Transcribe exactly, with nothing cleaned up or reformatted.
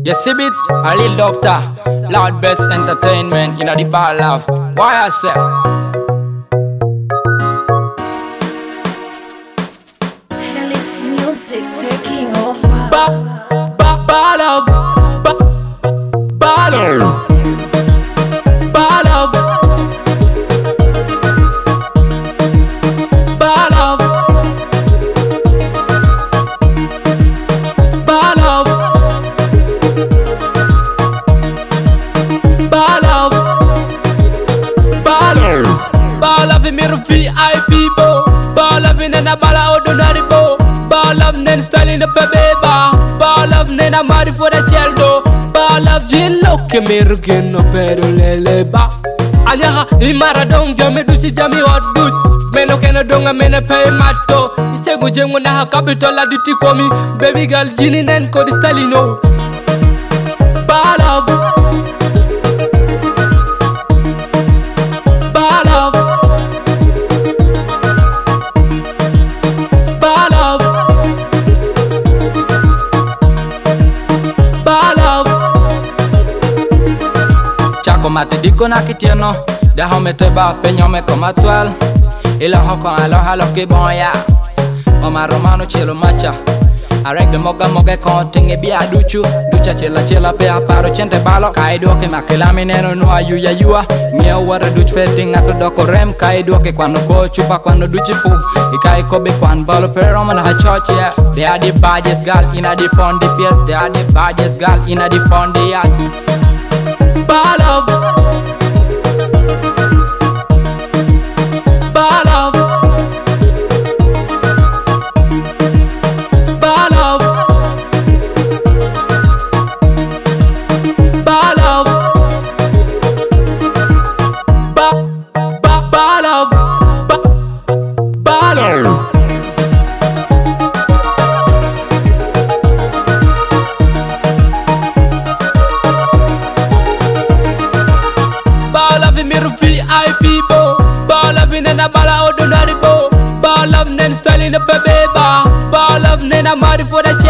You see it, a little doctor, loud best entertainment, you know the ball love. Why I say? Hellis music taking over. Ba, ba, ba love, ba, ba love, ba love, ba love, ba love, ba love, ba love, ba love in mirror V I P bo, ba love in a bala ordinary bo. Ball of nen styling the baby ba. Ball of nen I'm ready for the celdo. Ball of gin look me rugging no pero lele ba. Ayaha imara dong jame du si jami hot boot. Meno kena dong amene pay mato. Isego jengo na ha capital aditi komi. Baby girl gin nen ko styling no. Ball of Ball of Ball of Chako mati diko na kitieno Da home te ba peño me como actual Y los ojos a los a los que bon ya Oma romano chelo macha Arek de moga moga con tinge bia duchu Ducha chela chela pe aparo chente balo Kaido ke makela minero no ayuya yua Mia wara duch fetting na to doko rem Kaido ke kwano go chupa kwano duchi pu Ikai kobe kwan balo pero man ha church yeah They are the baddest girl inna the pondy pies They are the baddest girl inna the pondy yeah Ball of Ball of Ball of Ball of Ba ba ball of Ba ball of Ball of mirror V I P bo. Ball of in a bala ordinary bo. Ball of nen styling the baby ba. Ball of nen I'm ready for the